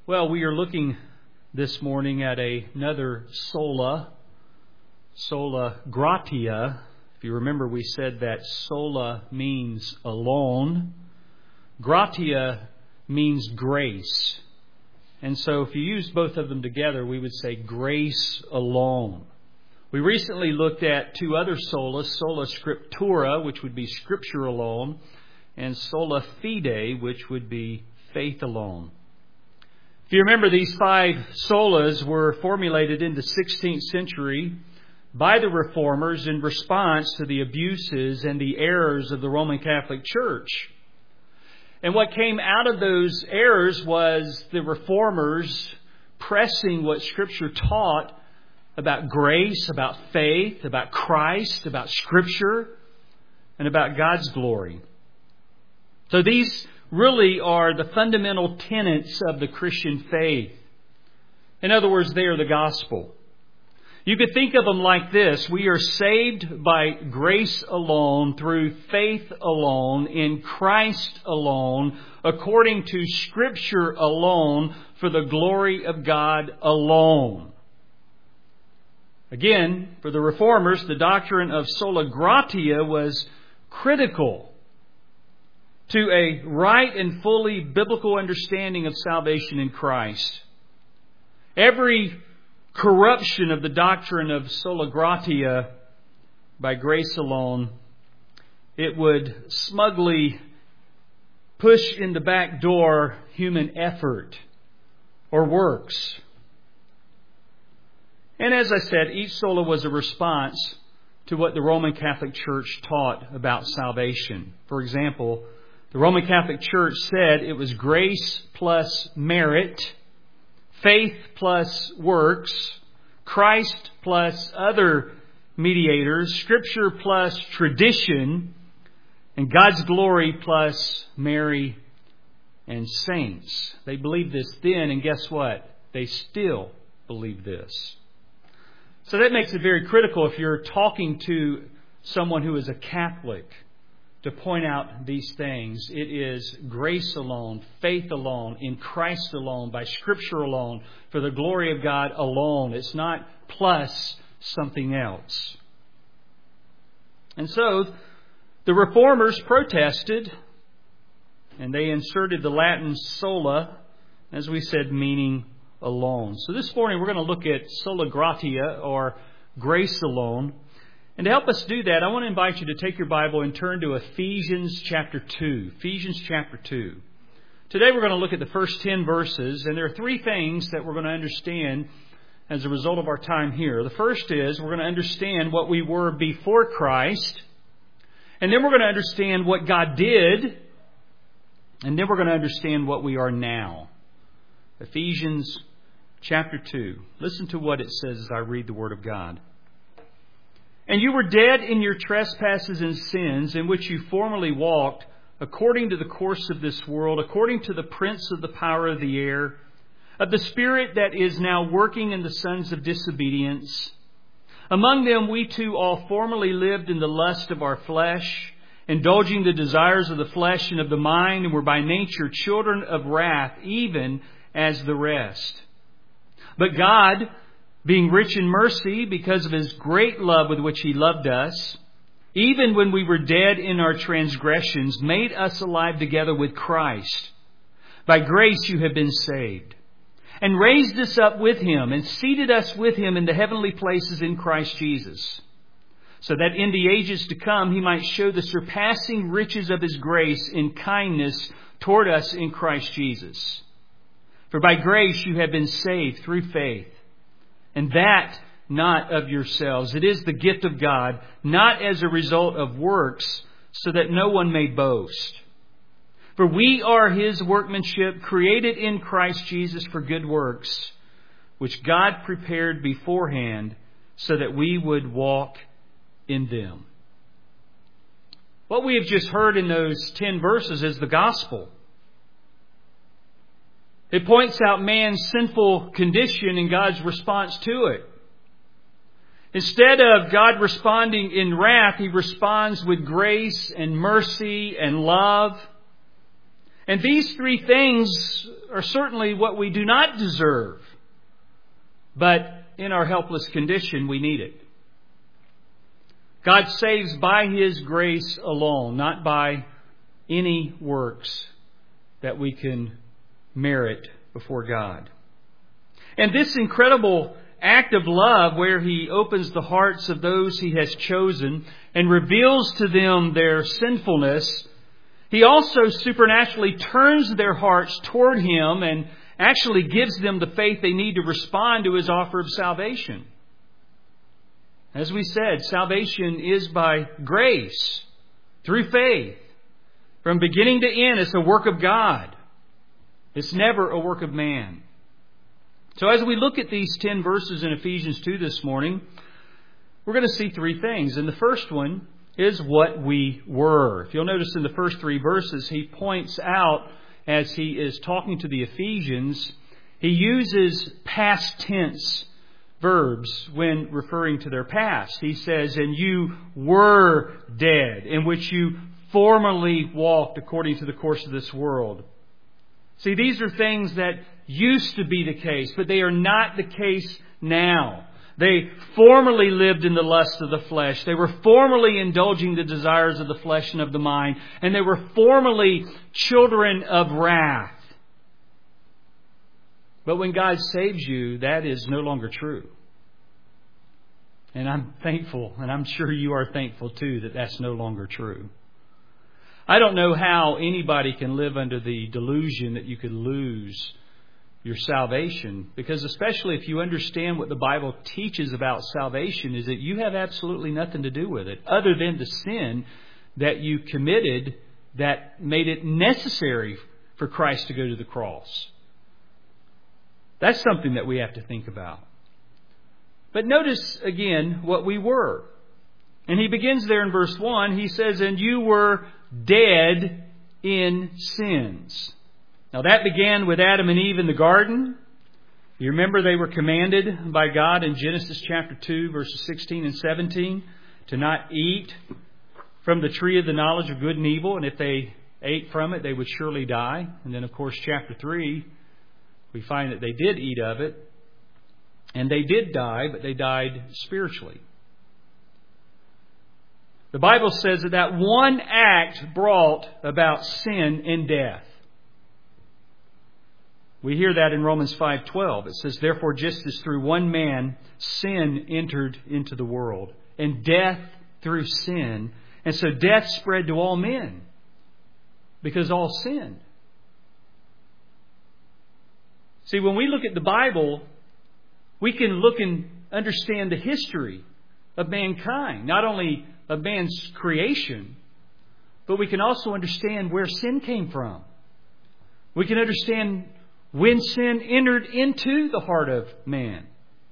Well, we are looking this morning at another sola gratia. If you remember, we said that sola means alone. Gratia means grace. And so if you use both of them together, we would say grace alone. We recently looked at two other solas, sola scriptura, which would be scripture alone, and sola fide, which would be faith alone. If you remember, these five solas were formulated in the 16th century by the Reformers in response to the abuses and the errors of the Roman Catholic Church. And what came out of those errors was the Reformers pressing what Scripture taught about grace, about faith, about Christ, about Scripture, and about God's glory. So these really are the fundamental tenets of the Christian faith. In other words, they are the gospel. You could think of them like this. We are saved by grace alone, through faith alone, in Christ alone, according to Scripture alone, for the glory of God alone. Again, for the Reformers, the doctrine of sola gratia was critical to a right and fully biblical understanding of salvation in Christ. Every corruption of the doctrine of sola gratia by grace alone, it would smugly push in the back door human effort or works. And as I said, each sola was a response to what the Roman Catholic Church taught about salvation. For example, the Roman Catholic Church said it was grace plus merit, faith plus works, Christ plus other mediators, Scripture plus tradition, and God's glory plus Mary and saints. They believed this then, and guess what? They still believe this. So that makes it very critical if you're talking to someone who is a Catholic to point out these things. It is grace alone, faith alone, in Christ alone, by Scripture alone, for the glory of God alone. It's not plus something else. And so the Reformers protested, and they inserted the Latin sola, as we said, meaning alone. So this morning we're going to look at sola gratia, or grace alone. And to help us do that, I want to invite you to take your Bible and turn to Ephesians chapter 2. Ephesians chapter 2. Today we're going to look at the first 10 verses, and there are three things that we're going to understand as a result of our time here. The first is we're going to understand what we were before Christ, and then we're going to understand what God did, and then we're going to understand what we are now. Ephesians chapter 2. Listen to what it says as I read the Word of God. And you were dead in your trespasses and sins, in which you formerly walked, according to the course of this world, according to the prince of the power of the air, of the spirit that is now working in the sons of disobedience. Among them we too all formerly lived in the lust of our flesh, indulging the desires of the flesh and of the mind, and were by nature children of wrath, even as the rest. But God, being rich in mercy, because of His great love with which He loved us, even when we were dead in our transgressions, made us alive together with Christ. By grace you have been saved, and raised us up with Him, and seated us with Him in the heavenly places in Christ Jesus, so that in the ages to come He might show the surpassing riches of His grace in kindness toward us in Christ Jesus. For by grace you have been saved through faith, and that not of yourselves. It is the gift of God, not as a result of works, so that no one may boast. For we are His workmanship, created in Christ Jesus for good works, which God prepared beforehand so that we would walk in them. What we have just heard in those 10 verses is the gospel. It points out man's sinful condition and God's response to it. Instead of God responding in wrath, He responds with grace and mercy and love. And these three things are certainly what we do not deserve. But in our helpless condition, we need it. God saves by His grace alone, not by any works that we can merit before God. And this incredible act of love, where He opens the hearts of those He has chosen and reveals to them their sinfulness, He also supernaturally turns their hearts toward Him and actually gives them the faith they need to respond to His offer of salvation. As we said, salvation is by grace, through faith. From beginning to end, it's a work of God. It's never a work of man. So as we look at these 10 verses in Ephesians 2 this morning, we're going to see three things. And the first one is what we were. If you'll notice in the first 3 verses, he points out, as he is talking to the Ephesians, he uses past tense verbs when referring to their past. He says, and you were dead, in which you formerly walked according to the course of this world. See, these are things that used to be the case, but they are not the case now. They formerly lived in the lust of the flesh. They were formerly indulging the desires of the flesh and of the mind. And they were formerly children of wrath. But when God saves you, that is no longer true. And I'm thankful, and I'm sure you are thankful too, that that's no longer true. I don't know how anybody can live under the delusion that you could lose your salvation, because especially if you understand what the Bible teaches about salvation, is that you have absolutely nothing to do with it other than the sin that you committed that made it necessary for Christ to go to the cross. That's something that we have to think about. But notice again what we were. And he begins there in verse 1. He says, and you were dead in sins. Now that began with Adam and Eve in the garden. You remember they were commanded by God in Genesis chapter 2, verses 16 and 17, to not eat from the tree of the knowledge of good and evil. And if they ate from it, they would surely die. And then, of course, chapter 3, we find that they did eat of it. And they did die, but they died spiritually. The Bible says that one act brought about sin and death. We hear that in Romans 5:12. It says, therefore, just as through one man sin entered into the world, and death through sin, and so death spread to all men, because all sinned. See, when we look at the Bible, we can look and understand the history of mankind, not only of man's creation, but we can also understand where sin came from. We can understand when sin entered into the heart of man.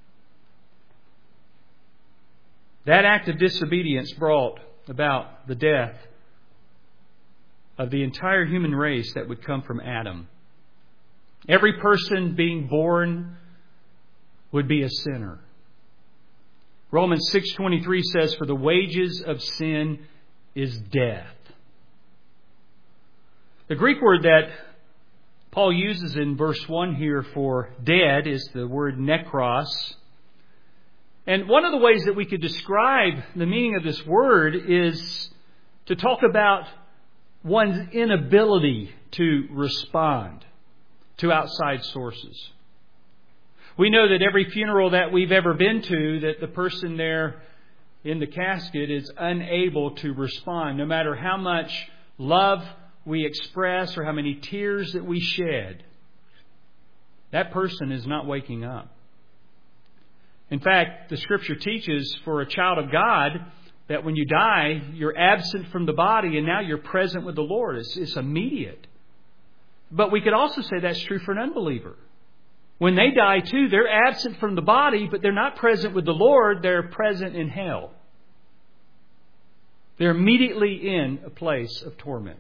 That act of disobedience brought about the death of the entire human race that would come from Adam. Every person being born would be a sinner. Romans 6:23 says, for the wages of sin is death. The Greek word that Paul uses in verse 1 here for dead is the word nekros. And one of the ways that we could describe the meaning of this word is to talk about one's inability to respond to outside sources. We know that every funeral that we've ever been to, that the person there in the casket is unable to respond, no matter how much love we express or how many tears that we shed. That person is not waking up. In fact, the Scripture teaches for a child of God that when you die, you're absent from the body and now you're present with the Lord. It's immediate. But we could also say that's true for an unbeliever. When they die too, they're absent from the body, but they're not present with the Lord. They're present in hell. They're immediately in a place of torment.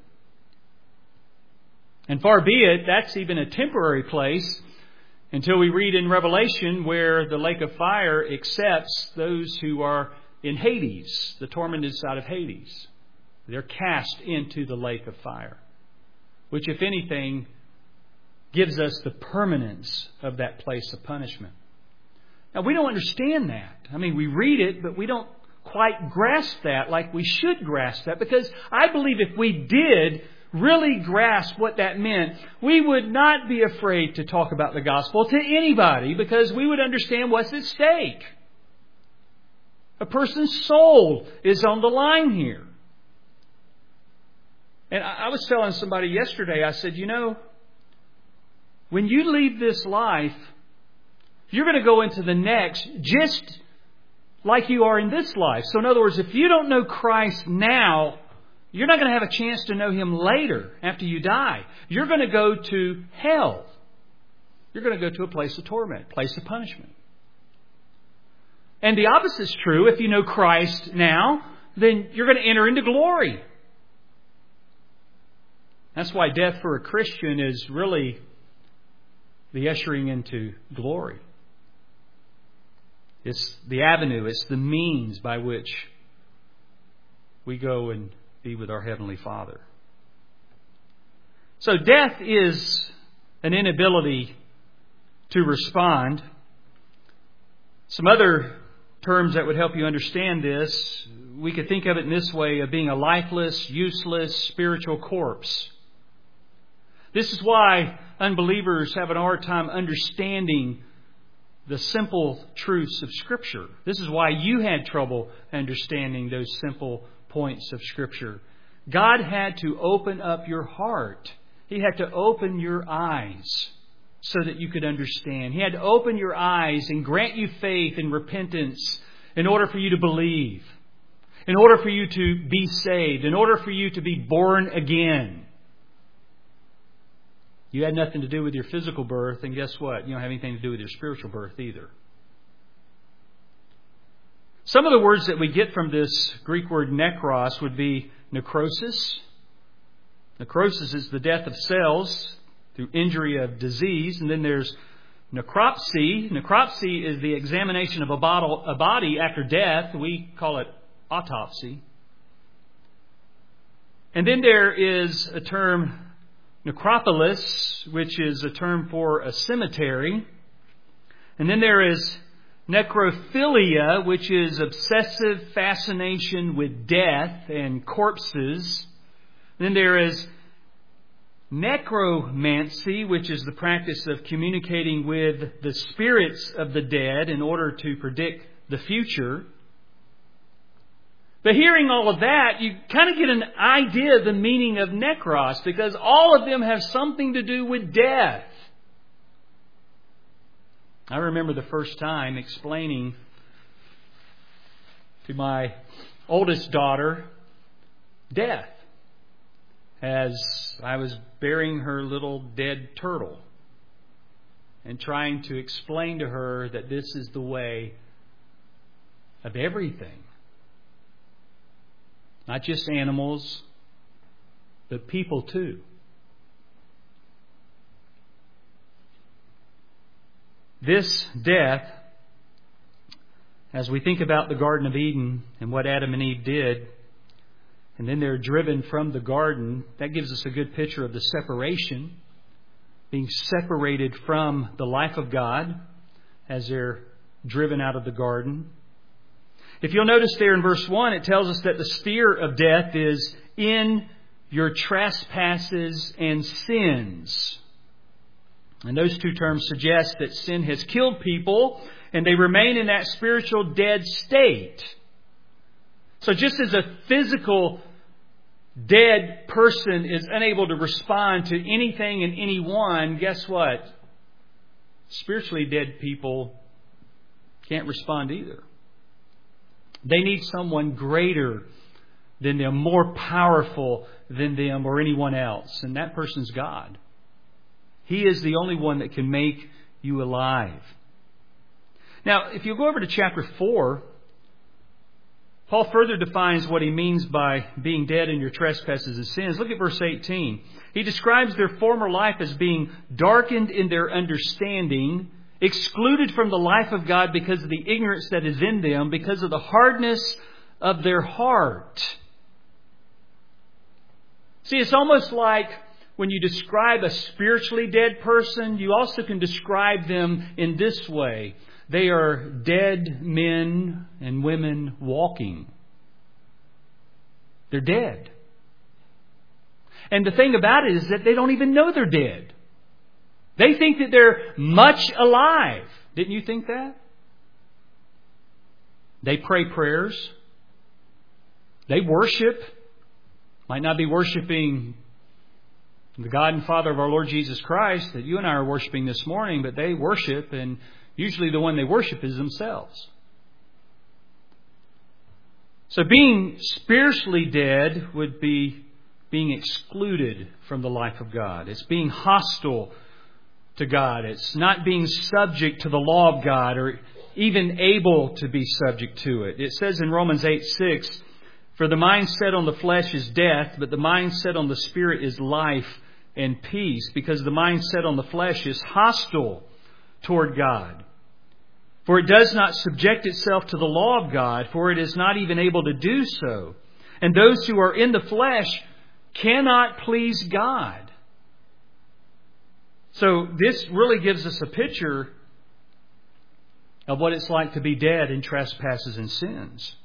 And far be it, that's even a temporary place until we read in Revelation where the lake of fire accepts those who are in Hades, the tormented side of Hades. They're cast into the lake of fire. which, if anything, gives us the permanence of that place of punishment. Now, we don't understand that. I mean, we read it, but we don't quite grasp that like we should grasp that, because I believe if we did really grasp what that meant, we would not be afraid to talk about the gospel to anybody, because we would understand what's at stake. A person's soul is on the line here. And I was telling somebody yesterday, I said, when you leave this life, you're going to go into the next just like you are in this life. So in other words, if you don't know Christ now, you're not going to have a chance to know Him later after you die. You're going to go to hell. You're going to go to a place of torment, place of punishment. And the opposite is true. If you know Christ now, then you're going to enter into glory. That's why death for a Christian is really the ushering into glory. It's the avenue, it's the means by which we go and be with our Heavenly Father. So death is an inability to respond. Some other terms that would help you understand this, we could think of it in this way, of being a lifeless, useless, spiritual corpse. This is why unbelievers have a hard time understanding the simple truths of Scripture. This is why you had trouble understanding those simple points of Scripture. God had to open up your heart. He had to open your eyes so that you could understand. He had to open your eyes and grant you faith and repentance in order for you to believe, in order for you to be saved, in order for you to be born again. You had nothing to do with your physical birth, and guess what? You don't have anything to do with your spiritual birth either. Some of the words that we get from this Greek word nekros would be necrosis. Necrosis is the death of cells through injury of disease. And then there's necropsy. Necropsy is the examination of a body after death. We call it autopsy. And then there is a term necropolis, which is a term for a cemetery. And then there is necrophilia, which is obsessive fascination with death and corpses. And then there is necromancy, which is the practice of communicating with the spirits of the dead in order to predict the future. But hearing all of that, you kind of get an idea of the meaning of nekros, because all of them have something to do with death. I remember the first time explaining to my oldest daughter death as I was burying her little dead turtle and trying to explain to her that this is the way of everything. Not just animals, but people too. This death, as we think about the Garden of Eden and what Adam and Eve did, and then they're driven from the garden, that gives us a good picture of the separation, being separated from the life of God as they're driven out of the garden. If you'll notice there in verse 1, it tells us that the sphere of death is in your trespasses and sins. And those two terms suggest that sin has killed people and they remain in that spiritual dead state. So just as a physical dead person is unable to respond to anything and anyone, guess what? Spiritually dead people can't respond either. They need someone greater than them, more powerful than them or anyone else. And that person's God. He is the only one that can make you alive. Now, if you go over to chapter 4, Paul further defines what he means by being dead in your trespasses and sins. Look at verse 18. He describes their former life as being darkened in their understanding, excluded from the life of God because of the ignorance that is in them, because of the hardness of their heart. See, it's almost like when you describe a spiritually dead person, you also can describe them in this way. They are dead men and women walking. They're dead. And the thing about it is that they don't even know they're dead. They think that they're much alive. Didn't you think that? They pray prayers. They worship. Might not be worshiping the God and Father of our Lord Jesus Christ that you and I are worshiping this morning, but they worship, and usually the one they worship is themselves. So being spiritually dead would be being excluded from the life of God. It's being hostile to God. It's not being subject to the law of God or even able to be subject to it. It says in Romans 8:6, "For the mind set on the flesh is death, but the mind set on the Spirit is life and peace, because the mind set on the flesh is hostile toward God. For it does not subject itself to the law of God, for it is not even able to do so. And those who are in the flesh cannot please God." So this really gives us a picture of what it's like to be dead in trespasses and sins.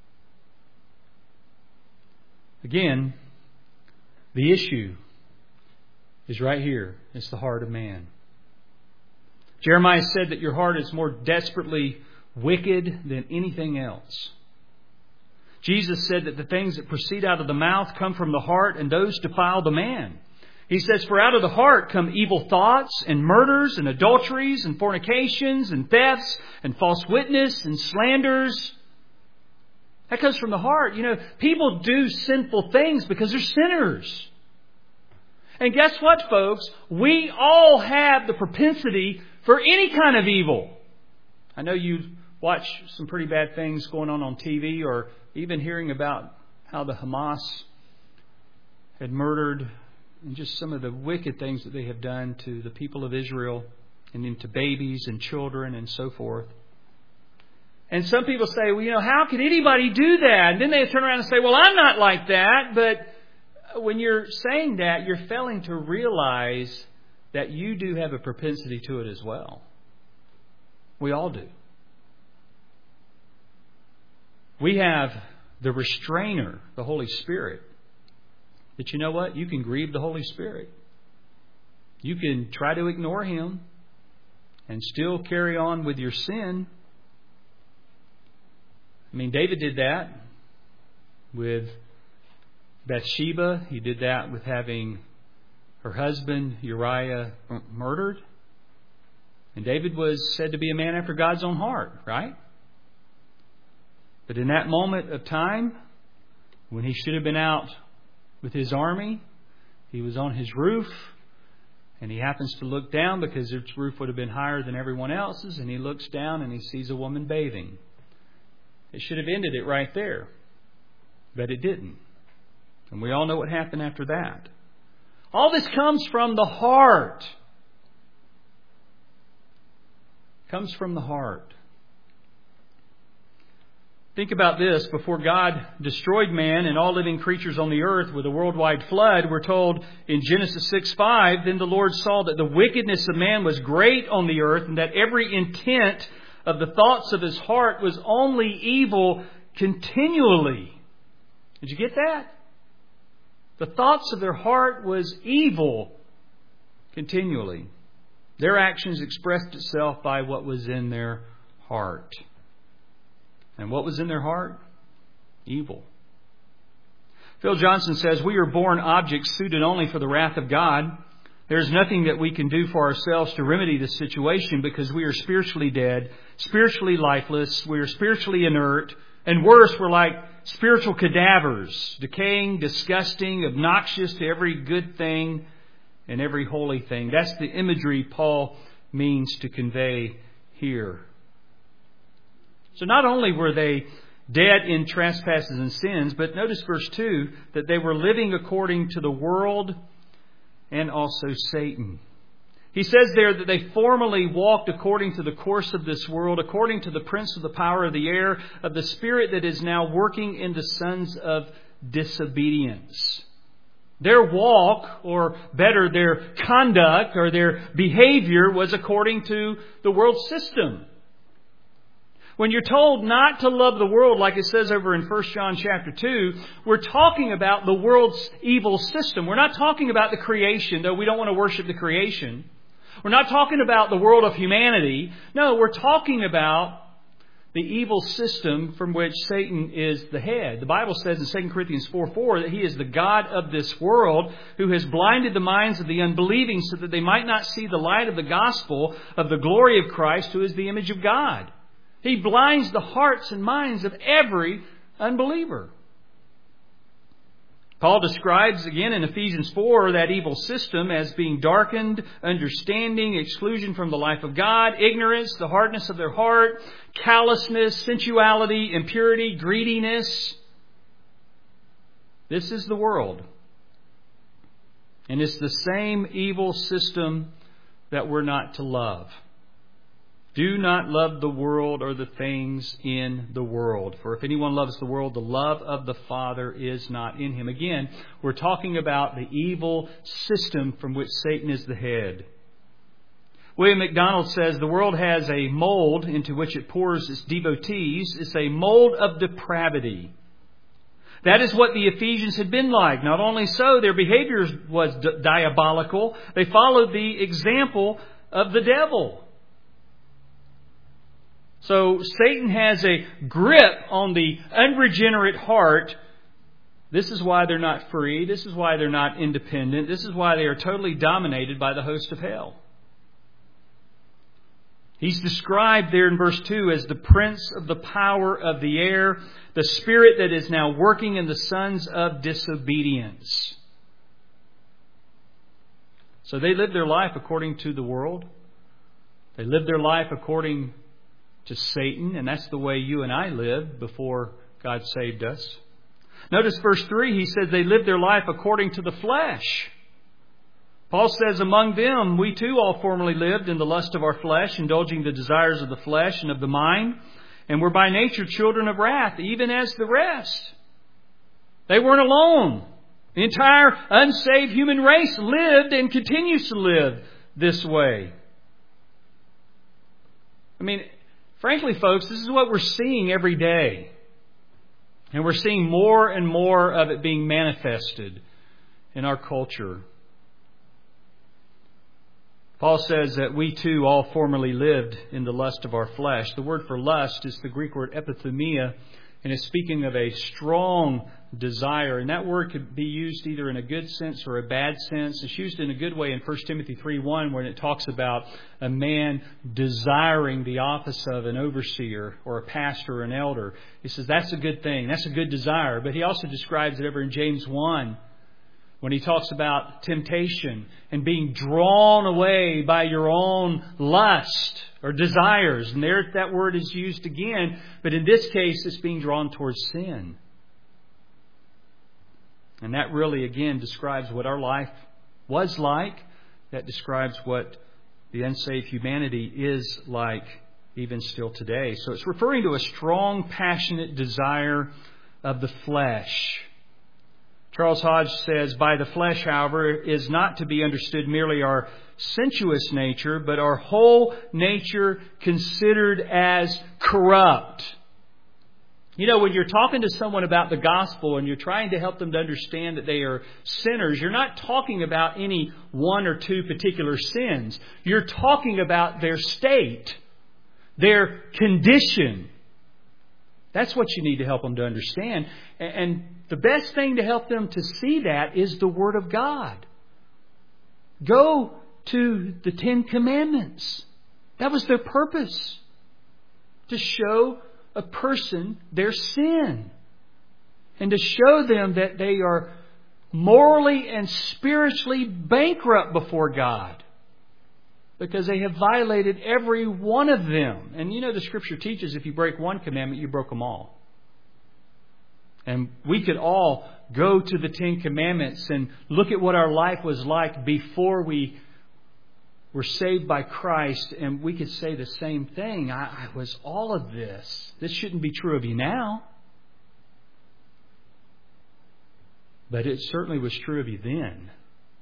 Again, the issue is right here. It's the heart of man. Jeremiah said that your heart is more desperately wicked than anything else. Jesus said that the things that proceed out of the mouth come from the heart, and those defile the man. He says, "For out of the heart come evil thoughts and murders and adulteries and fornications and thefts and false witness and slanders." That comes from the heart. You know, people do sinful things because they're sinners. And guess what, folks? We all have the propensity for any kind of evil. I know you watch some pretty bad things going on TV, or even hearing about how the Hamas had murdered, and just some of the wicked things that they have done to the people of Israel, and then to babies and children and so forth. And some people say, well, you know, how can anybody do that? And then they turn around and say, well, I'm not like that. But when you're saying that, you're failing to realize that you do have a propensity to it as well. We all do. We have the restrainer, the Holy Spirit. But you know what? You can grieve the Holy Spirit. You can try to ignore Him and still carry on with your sin. I mean, David did that with Bathsheba. He did that with having her husband Uriah murdered. And David was said to be a man after God's own heart, right? But in that moment of time, when he should have been out with his army, he was on his roof, and he happens to look down because his roof would have been higher than everyone else's, and he looks down and he sees a woman bathing. It should have ended it right there, but it didn't. And we all know what happened after that. All this comes from the heart. Comes from the heart. Think about this. Before God destroyed man and all living creatures on the earth with a worldwide flood, we're told in Genesis 6:5, "Then the Lord saw that the wickedness of man was great on the earth, and that every intent of the thoughts of his heart was only evil continually." Did you get that? The thoughts of their heart was evil continually. Their actions expressed itself by what was in their heart. And what was in their heart? Evil. Phil Johnson says, "We are born objects suited only for the wrath of God. There is nothing that we can do for ourselves to remedy this situation, because we are spiritually dead, spiritually lifeless, we are spiritually inert, and worse, we're like spiritual cadavers, decaying, disgusting, obnoxious to every good thing and every holy thing." That's the imagery Paul means to convey here. So not only were they dead in trespasses and sins, but notice verse 2, that they were living according to the world and also Satan. He says there that they formerly walked according to the course of this world, according to the prince of the power of the air, of the spirit that is now working in the sons of disobedience. Their walk, or better, their conduct or their behavior was according to the world system. When you're told not to love the world, like it says over in 1 John chapter 2, we're talking about the world's evil system. We're not talking about the creation, though we don't want to worship the creation. We're not talking about the world of humanity. No, we're talking about the evil system from which Satan is the head. The Bible says in 2 Corinthians 4:4 that he is the god of this world who has blinded the minds of the unbelieving so that they might not see the light of the gospel of the glory of Christ, who is the image of God. He blinds the hearts and minds of every unbeliever. Paul describes again in Ephesians 4 that evil system as being darkened understanding, exclusion from the life of God, ignorance, the hardness of their heart, callousness, sensuality, impurity, greediness. This is the world. And it's the same evil system that we're not to love. Do not love the world or the things in the world. For if anyone loves the world, the love of the Father is not in him. Again, we're talking about the evil system from which Satan is the head. William MacDonald says the world has a mold into which it pours its devotees. It's a mold of depravity. That is what the Ephesians had been like. Not only so, their behavior was diabolical. They followed the example of the devil. So Satan has a grip on the unregenerate heart. This is why they're not free. This is why they're not independent. This is why they are totally dominated by the host of hell. He's described there in verse 2 as the prince of the power of the air, the spirit that is now working in the sons of disobedience. So they live their life according to the world. They live their life according to Satan, and that's the way you and I lived before God saved us. Notice verse 3, he says they lived their life according to the flesh. Paul says, among them, we too all formerly lived in the lust of our flesh, indulging the desires of the flesh and of the mind, and were by nature children of wrath, even as the rest. They weren't alone. The entire unsaved human race lived and continues to live this way. I mean, frankly, folks, this is what we're seeing every day. And we're seeing more and more of it being manifested in our culture. Paul says that we too all formerly lived in the lust of our flesh. The word for lust is the Greek word epithumia, and it's speaking of a strong desire. And that word could be used either in a good sense or a bad sense. It's used in a good way in 1 Timothy 3:1 when it talks about a man desiring the office of an overseer or a pastor or an elder. He says that's a good thing. That's a good desire. But he also describes it over in James 1 when he talks about temptation and being drawn away by your own lust or desires. And there that word is used again. But in this case, it's being drawn towards sin. And that really, again, describes what our life was like. That describes what the unsaved humanity is like even still today. So it's referring to a strong, passionate desire of the flesh. Charles Hodge says, by the flesh, however, is not to be understood merely our sensuous nature, but our whole nature considered as corrupt. You know, when you're talking to someone about the gospel and you're trying to help them to understand that they are sinners, you're not talking about any one or two particular sins. You're talking about their state, their condition. That's what you need to help them to understand. And the best thing to help them to see that is the Word of God. Go to the 10 Commandments. That was their purpose. To show a person their sin. And to show them that they are morally and spiritually bankrupt before God. Because they have violated every one of them. And you know the Scripture teaches if you break one commandment, you broke them all. And we could all go to the 10 Commandments and look at what our life was like before we were saved by Christ. And we could say the same thing. I was all of this. This shouldn't be true of you now. But it certainly was true of you then.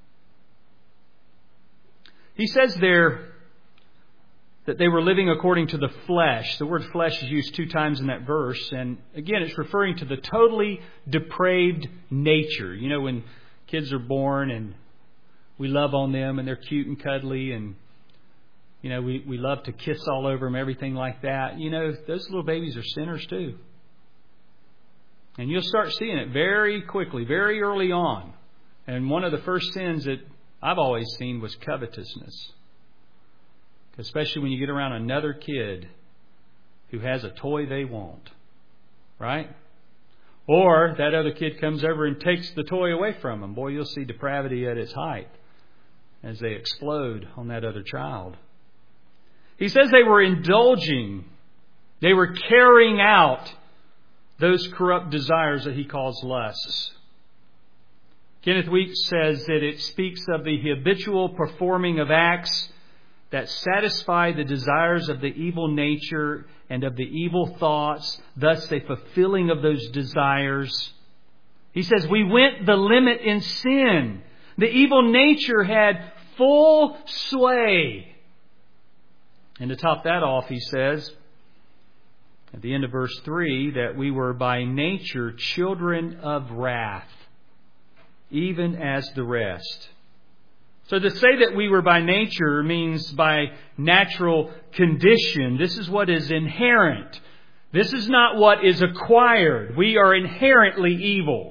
He says there that they were living according to the flesh. The word flesh is used 2 times in that verse. And again, it's referring to the totally depraved nature. You know, when kids are born and we love on them and they're cute and cuddly and, you know, we love to kiss all over them, everything like that. You know, those little babies are sinners too. And you'll start seeing it very quickly, very early on. And one of the first sins that I've always seen was covetousness. Especially when you get around another kid who has a toy they want. Right? Or that other kid comes over and takes the toy away from them. Boy, you'll see depravity at its height as they explode on that other child. He says they were indulging. They were carrying out those corrupt desires that he calls lusts. Kenneth Weeks says that it speaks of the habitual performing of acts that satisfy the desires of the evil nature and of the evil thoughts, thus a fulfilling of those desires. He says, we went the limit in sin. The evil nature had full sway. And to top that off, he says, at the end of verse 3, that we were by nature children of wrath, even as the rest. So to say that we were by nature means by natural condition. This is what is inherent. This is not what is acquired. We are inherently evil.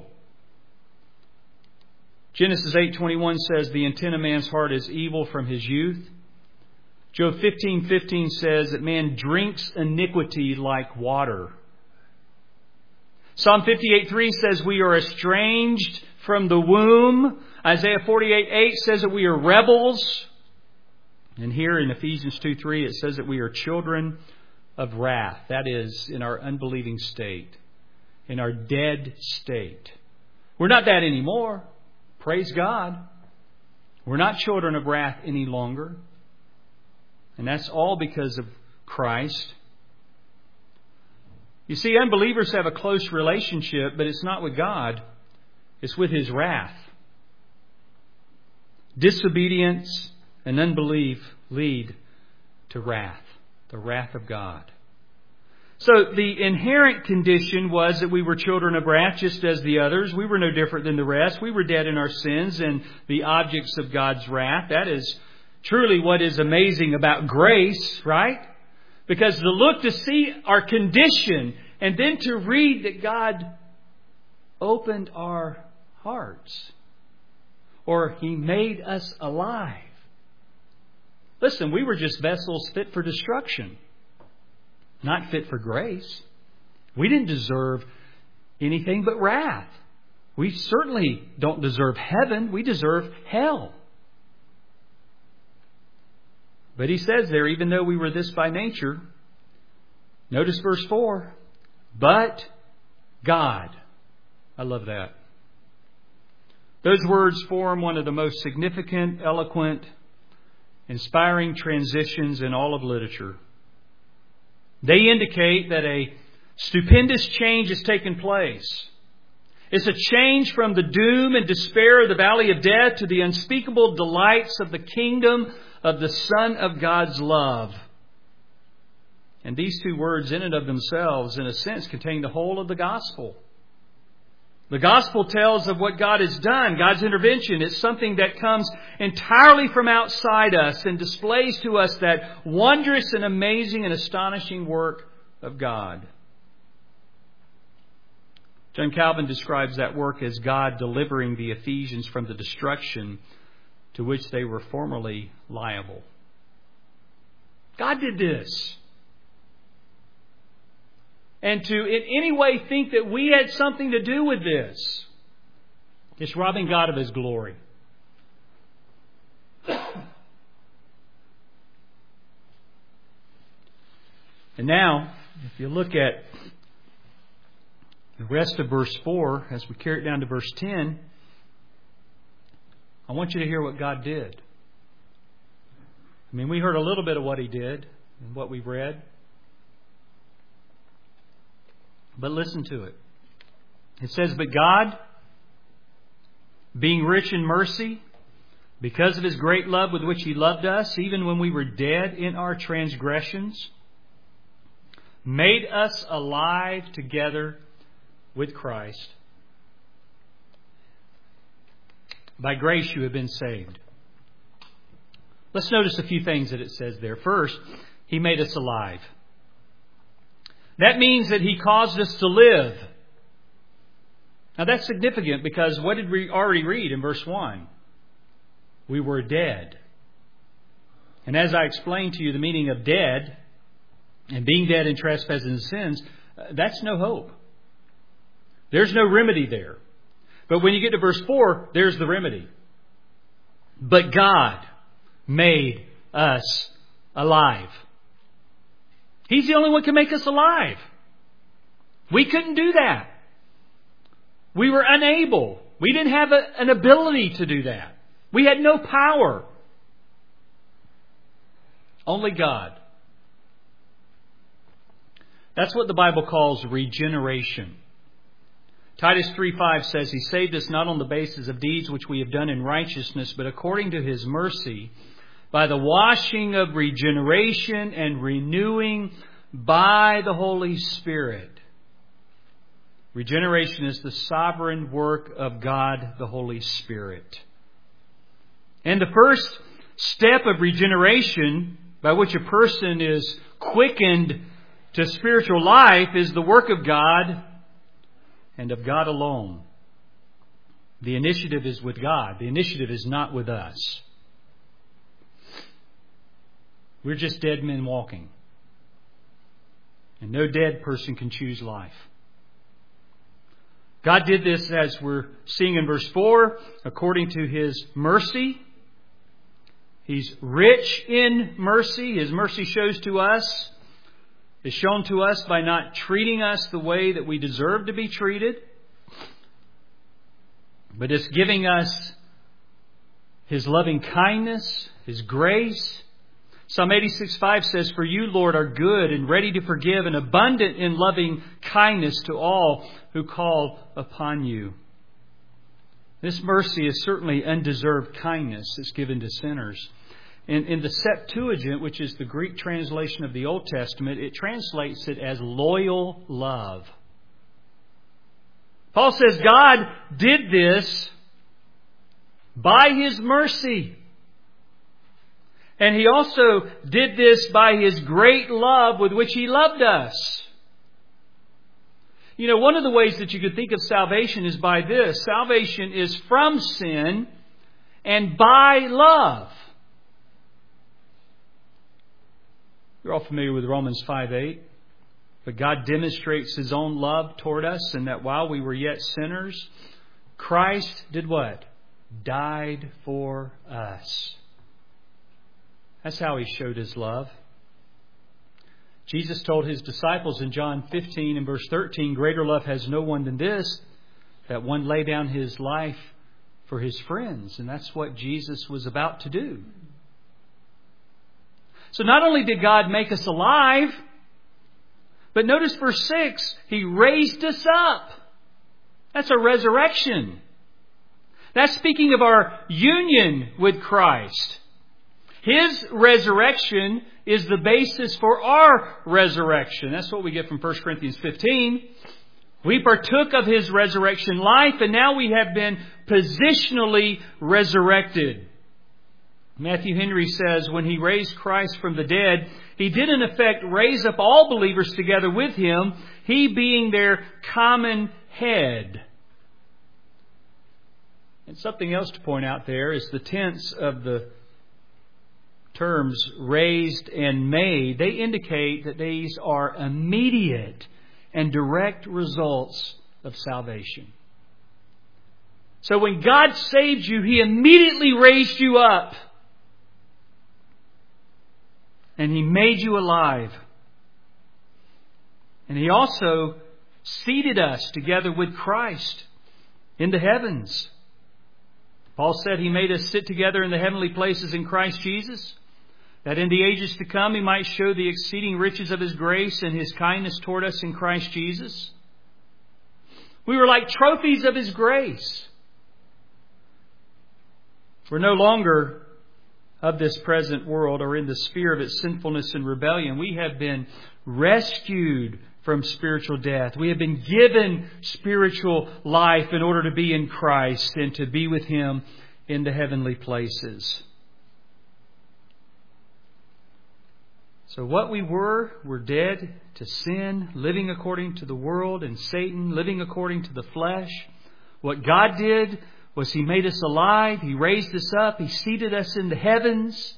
Genesis 8:21 says the intent of man's heart is evil from his youth. Job 15:15 says that man drinks iniquity like water. Psalm 58:3 says we are estranged from the womb. Isaiah 48:8 says that we are rebels. And here in Ephesians 2:3 it says that we are children of wrath. That is, in our unbelieving state, in our dead state. We're not that anymore. Praise God. We're not children of wrath any longer. And that's all because of Christ. You see, unbelievers have a close relationship, but it's not with God. It's with His wrath. Disobedience and unbelief lead to wrath, the wrath of God. So the inherent condition was that we were children of wrath just as the others. We were no different than the rest. We were dead in our sins and the objects of God's wrath. That is truly what is amazing about grace, right? Because to look to see our condition and then to read that God opened our hearts, or He made us alive. Listen, we were just vessels fit for destruction, not fit for grace. We didn't deserve anything but wrath. We certainly don't deserve heaven. We deserve hell. But He says there, even though we were this by nature, notice verse 4, but God. I love that. Those words form one of the most significant, eloquent, inspiring transitions in all of literature. They indicate that a stupendous change has taken place. It's a change from the doom and despair of the valley of death to the unspeakable delights of the kingdom of the Son of God's love. And these two words in and of themselves, in a sense, contain the whole of the gospel. The gospel tells of what God has done, God's intervention. It's something that comes entirely from outside us and displays to us that wondrous and amazing and astonishing work of God. John Calvin describes that work as God delivering the Ephesians from the destruction to which they were formerly liable. God did this. And to in any way think that we had something to do with this, it's robbing God of His glory. And now, if you look at the rest of verse 4, as we carry it down to verse 10, I want you to hear what God did. I mean, we heard a little bit of what He did and what we've read. But listen to it. It says, but God, being rich in mercy, because of His great love with which He loved us, even when we were dead in our transgressions, made us alive together with Christ. By grace you have been saved. Let's notice a few things that it says there. First, He made us alive. That means that He caused us to live. Now that's significant because what did we already read in verse 1? We were dead. And as I explained to you, the meaning of dead and being dead in trespasses and sins, that's no hope. There's no remedy there. But when you get to verse 4, there's the remedy. But God made us alive. He's the only one who can make us alive. We couldn't do that. We were unable. We didn't have an ability to do that. We had no power. Only God. That's what the Bible calls regeneration. Titus 3:5 says, He saved us not on the basis of deeds which we have done in righteousness, but according to His mercy, by the washing of regeneration and renewing by the Holy Spirit. Regeneration is the sovereign work of God, the Holy Spirit. And the first step of regeneration, by which a person is quickened to spiritual life, is the work of God and of God alone. The initiative is with God. The initiative is not with us. We're just dead men walking. And no dead person can choose life. God did this, as we're seeing in verse 4, according to His mercy. He's rich in mercy. His mercy is shown to us by not treating us the way that we deserve to be treated, but it's giving us His loving kindness, His grace. Psalm 86:5 says, For you, Lord, are good and ready to forgive and abundant in loving kindness to all who call upon you. This mercy is certainly undeserved kindness that's given to sinners. In the Septuagint, which is the Greek translation of the Old Testament, it translates it as loyal love. Paul says God did this by His mercy. And He also did this by His great love with which He loved us. You know, one of the ways that you could think of salvation is by this. Salvation is from sin and by love. You're all familiar with Romans 5:8. But God demonstrates His own love toward us, in that while we were yet sinners, Christ did what? Died for us. That's how He showed His love. Jesus told His disciples in John 15 and verse 13, Greater love has no one than this, that one lay down His life for His friends. And that's what Jesus was about to do. So not only did God make us alive, but notice verse 6, He raised us up. That's a resurrection. That's speaking of our union with Christ. His resurrection is the basis for our resurrection. That's what we get from 1 Corinthians 15. We partook of His resurrection life, and now we have been positionally resurrected. Matthew Henry says, when He raised Christ from the dead, He did in effect raise up all believers together with Him, He being their common head. And something else to point out there is the tense of the terms raised and made. They indicate that these are immediate and direct results of salvation. So when God saved you, He immediately raised you up. And He made you alive. And He also seated us together with Christ in the heavens. Paul said He made us sit together in the heavenly places in Christ Jesus, that in the ages to come He might show the exceeding riches of His grace and His kindness toward us in Christ Jesus. We were like trophies of His grace. We're no longer of this present world or in the sphere of its sinfulness and rebellion. We have been rescued from spiritual death. We have been given spiritual life in order to be in Christ and to be with Him in the heavenly places. So what we were dead to sin, living according to the world and Satan, living according to the flesh. What God did was He made us alive. He raised us up. He seated us in the heavens.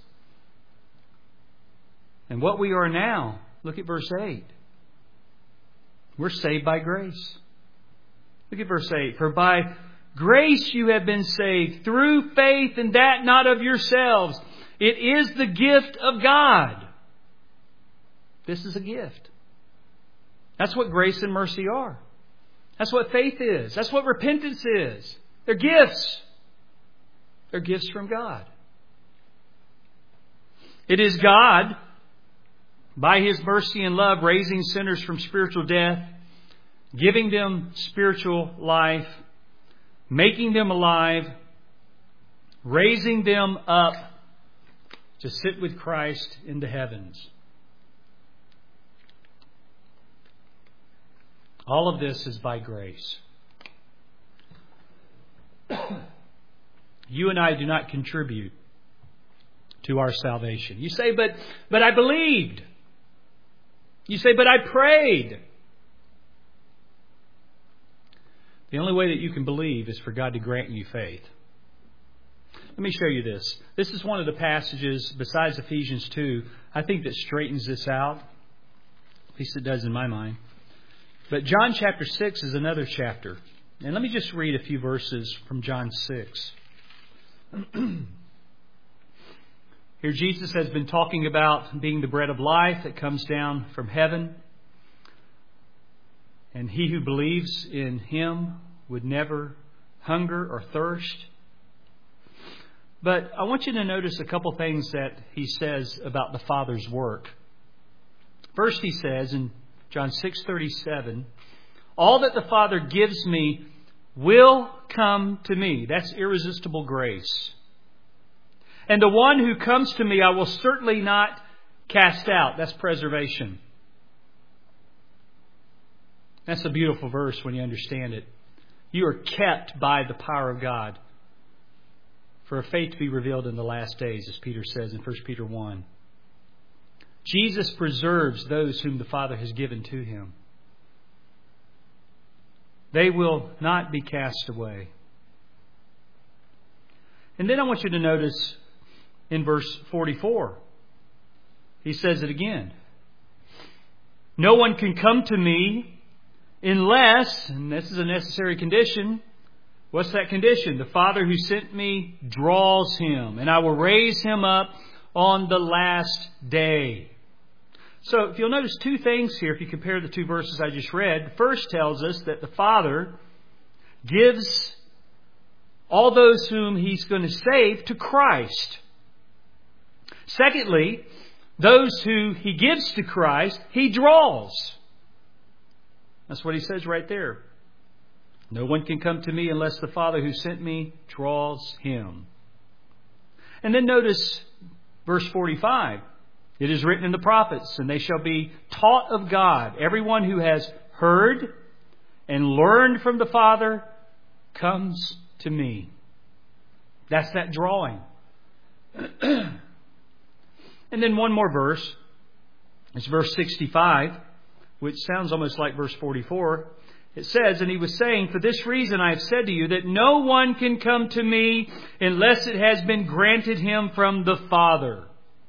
And what we are now, look at verse 8. We're saved by grace. Look at verse 8. For by grace you have been saved through faith, and that not of yourselves. It is the gift of God. This is a gift. That's what grace and mercy are. That's what faith is. That's what repentance is. They're gifts. They're gifts from God. It is God, by His mercy and love, raising sinners from spiritual death, giving them spiritual life, making them alive, raising them up to sit with Christ in the heavens. All of this is by grace. You and I do not contribute to our salvation. You say, but I believed. You say, but I prayed. The only way that you can believe is for God to grant you faith. Let me show you this. This is one of the passages, besides Ephesians 2, I think that straightens this out. At least it does in my mind. But John chapter 6 is another chapter. And let me just read a few verses from John 6. Here Jesus has been talking about being the bread of life that comes down from heaven. And he who believes in Him would never hunger or thirst. But I want you to notice a couple things that He says about the Father's work. First, He says in John 6:37, all that the Father gives me will come to me. That's irresistible grace. And the one who comes to me I will certainly not cast out. That's preservation. That's a beautiful verse when you understand it. You are kept by the power of God for a faith to be revealed in the last days, as Peter says in 1 Peter 1. Jesus preserves those whom the Father has given to Him. They will not be cast away. And then I want you to notice in verse 44, He says it again. No one can come to me unless, and this is a necessary condition. What's that condition? The Father who sent me draws him, and I will raise him up on the last day. So if you'll notice two things here, if you compare the two verses I just read. The first tells us that the Father gives all those whom He's going to save to Christ. Secondly, those who He gives to Christ, He draws. That's what He says right there. No one can come to me unless the Father who sent me draws him. And then notice verse 45. It is written in the prophets, and they shall be taught of God. Everyone who has heard and learned from the Father comes to me. That's that drawing. And then one more verse. It's verse 65, which sounds almost like verse 44. It says, and He was saying, for this reason I have said to you that no one can come to me unless it has been granted him from the Father.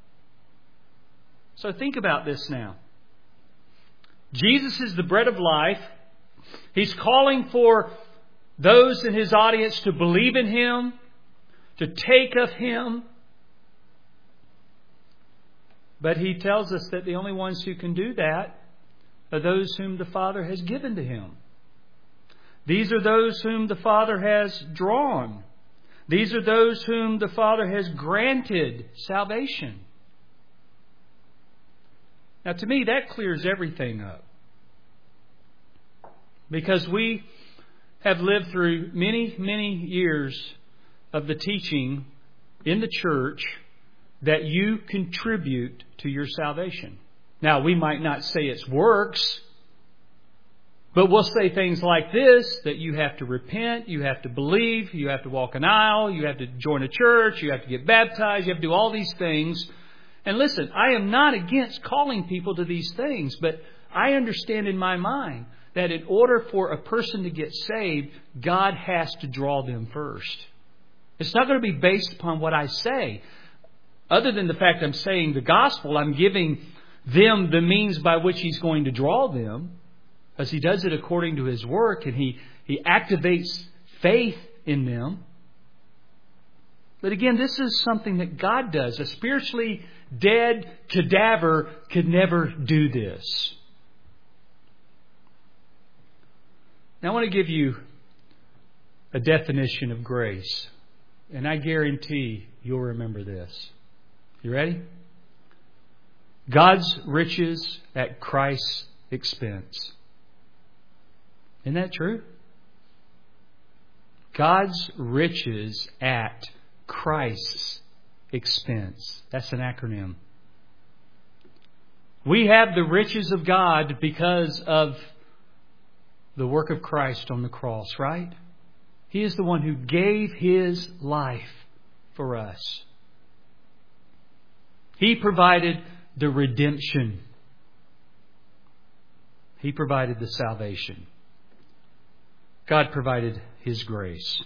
So think about this now. Jesus is the bread of life. He's calling for those in His audience to believe in Him, to take of Him. But He tells us that the only ones who can do that are those whom the Father has given to Him. These are those whom the Father has drawn. These are those whom the Father has granted salvation. Now, to me, that clears everything up. Because we have lived through many, many years of the teaching in the church that you contribute to your salvation. Now, we might not say it's works, but we'll say things like this, that you have to repent, you have to believe, you have to walk an aisle, you have to join a church, you have to get baptized, you have to do all these things. And listen, I am not against calling people to these things, but I understand in my mind that in order for a person to get saved, God has to draw them first. It's not going to be based upon what I say. Other than the fact I'm saying the gospel, I'm giving them the means by which He's going to draw them, as He does it according to His work, and He activates faith in them. But again, this is something that God does. A spiritually dead cadaver could never do this. Now I want to give you a definition of grace. And I guarantee you'll remember this. You ready? God's riches at Christ's expense. Isn't that true? God's riches at Christ's expense. That's an acronym. We have the riches of God because of the work of Christ on the cross, right? He is the one who gave His life for us. He provided the redemption. He provided the salvation. God provided His grace.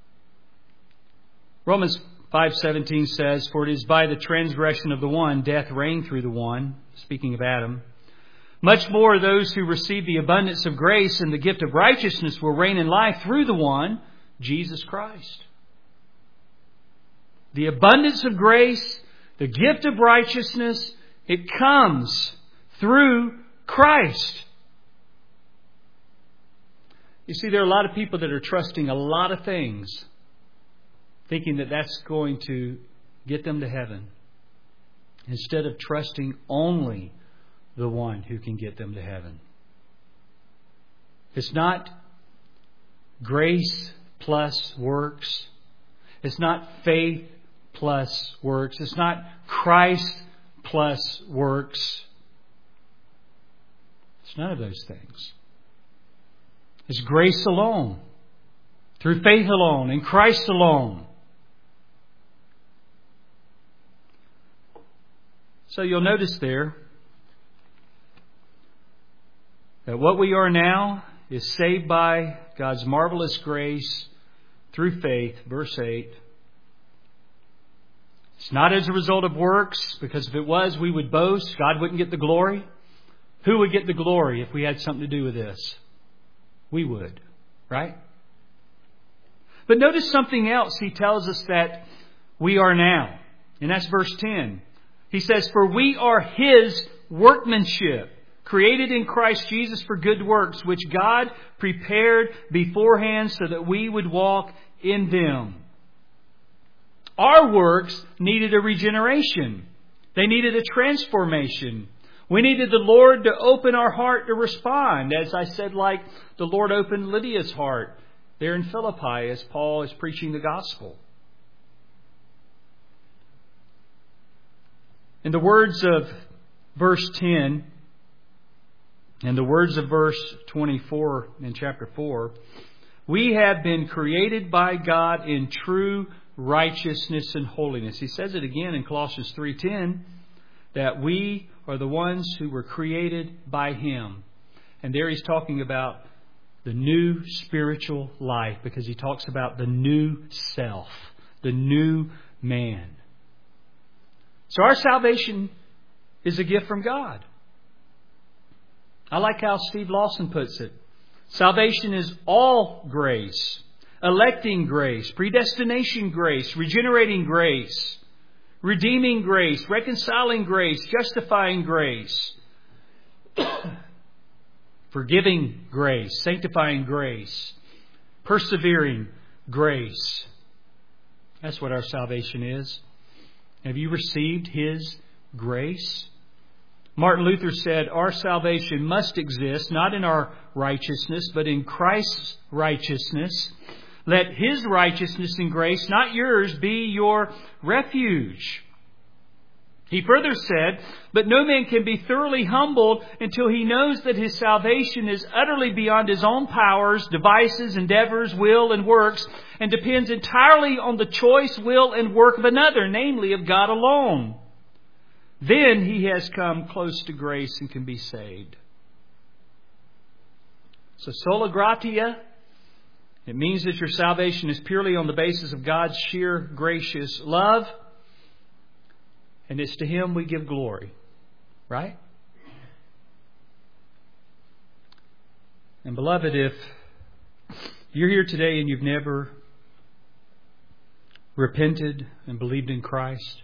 Romans 5:17 says, "For it is by the transgression of the one, death reigned through the one," speaking of Adam. "Much more those who receive the abundance of grace and the gift of righteousness will reign in life through the one, Jesus Christ." The abundance of grace, the gift of righteousness, it comes through Christ. You see, there are a lot of people that are trusting a lot of things, thinking that that's going to get them to heaven, instead of trusting only the one who can get them to heaven. It's not grace plus works. It's not faith plus works. It's not Christ plus works. It's none of those things. It's grace alone, through faith alone, in Christ alone. So you'll notice there that what we are now is saved by God's marvelous grace through faith, verse 8. It's not as a result of works, because if it was, we would boast. God wouldn't get the glory. Who would get the glory if we had something to do with this? We would, right? But notice something else He tells us that we are now. And that's verse 10. He says, "For we are His workmanship, created in Christ Jesus for good works, which God prepared beforehand so that we would walk in them." Our works needed a regeneration. They needed a transformation. We needed the Lord to open our heart to respond. As I said, like the Lord opened Lydia's heart there in Philippi as Paul is preaching the gospel. In the words of verse 10 and the words of verse 24 in chapter 4, we have been created by God in true righteousness and holiness. He says it again in Colossians 3:10, that we are the ones who were created by Him. And there he's talking about the new spiritual life, because he talks about the new self, the new man. So our salvation is a gift from God. I like how Steve Lawson puts it. Salvation is all grace, electing grace, predestination grace, regenerating grace, redeeming grace, reconciling grace, justifying grace, forgiving grace, sanctifying grace, persevering grace. That's what our salvation is. Have you received His grace? Martin Luther said, our salvation must exist not in our righteousness, but in Christ's righteousness, Let His righteousness and grace, not yours, be your refuge. He further said, but no man can be thoroughly humbled until he knows that his salvation is utterly beyond his own powers, devices, endeavors, will, and works, and depends entirely on the choice, will, and work of another, namely of God alone. Then he has come close to grace and can be saved. So sola gratia, it means that your salvation is purely on the basis of God's sheer gracious love. And it's to Him we give glory. Right? And beloved, if you're here today and you've never repented and believed in Christ,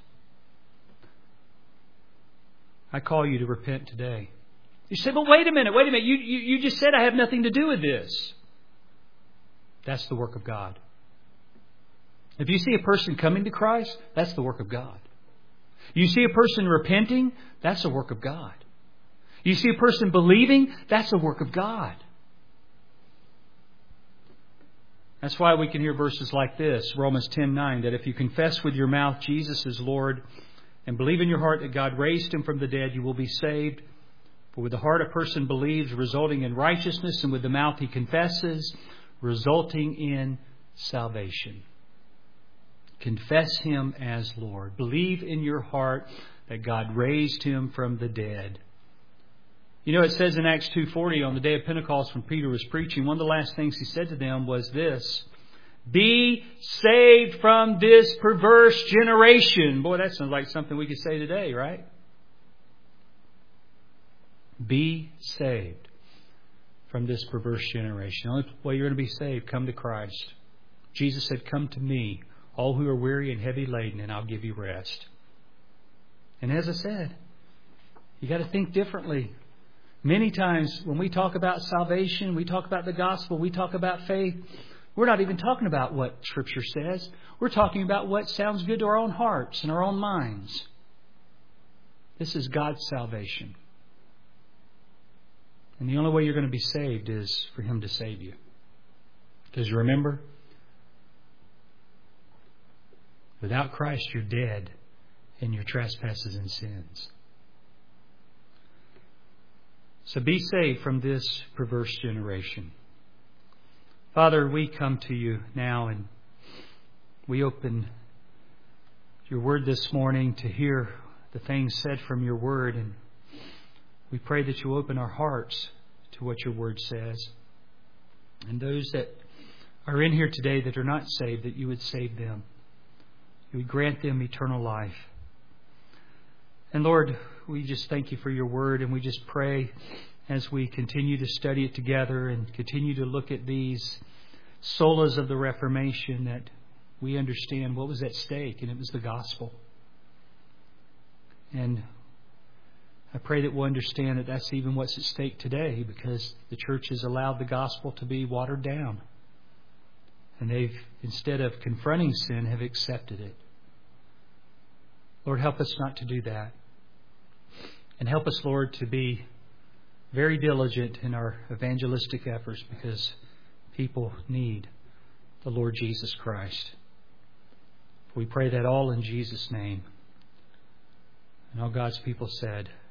I call you to repent today. You say, but wait a minute. You just said I have nothing to do with this. That's the work of God. If you see a person coming to Christ, that's the work of God. You see a person repenting, that's the work of God. You see a person believing, that's the work of God. That's why we can hear verses like this, Romans 10:9, that if you confess with your mouth Jesus is Lord and believe in your heart that God raised Him from the dead, you will be saved. For with the heart a person believes, resulting in righteousness, and with the mouth he confesses, resulting in salvation. Confess Him as Lord. Believe in your heart that God raised Him from the dead. You know, it says in Acts 2:40, on the day of Pentecost when Peter was preaching, one of the last things he said to them was this: be saved from this perverse generation. Boy, that sounds like something we could say today, right? Be saved from this perverse generation. The only way you're going to be saved, come to Christ. Jesus said, come to me, all who are weary and heavy laden, and I'll give you rest. And as I said, you got to think differently. Many times when we talk about salvation, we talk about the gospel, we talk about faith, we're not even talking about what Scripture says. We're talking about what sounds good to our own hearts and our own minds. This is God's salvation. And the only way you're going to be saved is for Him to save you. Because remember, without Christ, you're dead in your trespasses and sins. So be saved from this perverse generation. Father, we come to you now and we open your word this morning to hear the things said from your word. And we pray that you open our hearts to what your word says. And those that are in here today that are not saved, that you would save them. You would grant them eternal life. And Lord, we just thank you for your word, and we just pray as we continue to study it together and continue to look at these solas of the Reformation, that we understand what was at stake, and it was the gospel. And I pray that we'll understand that that's even what's at stake today, because the church has allowed the gospel to be watered down. And they've, instead of confronting sin, have accepted it. Lord, help us not to do that. And help us, Lord, to be very diligent in our evangelistic efforts, because people need the Lord Jesus Christ. We pray that all in Jesus' name. And all God's people said,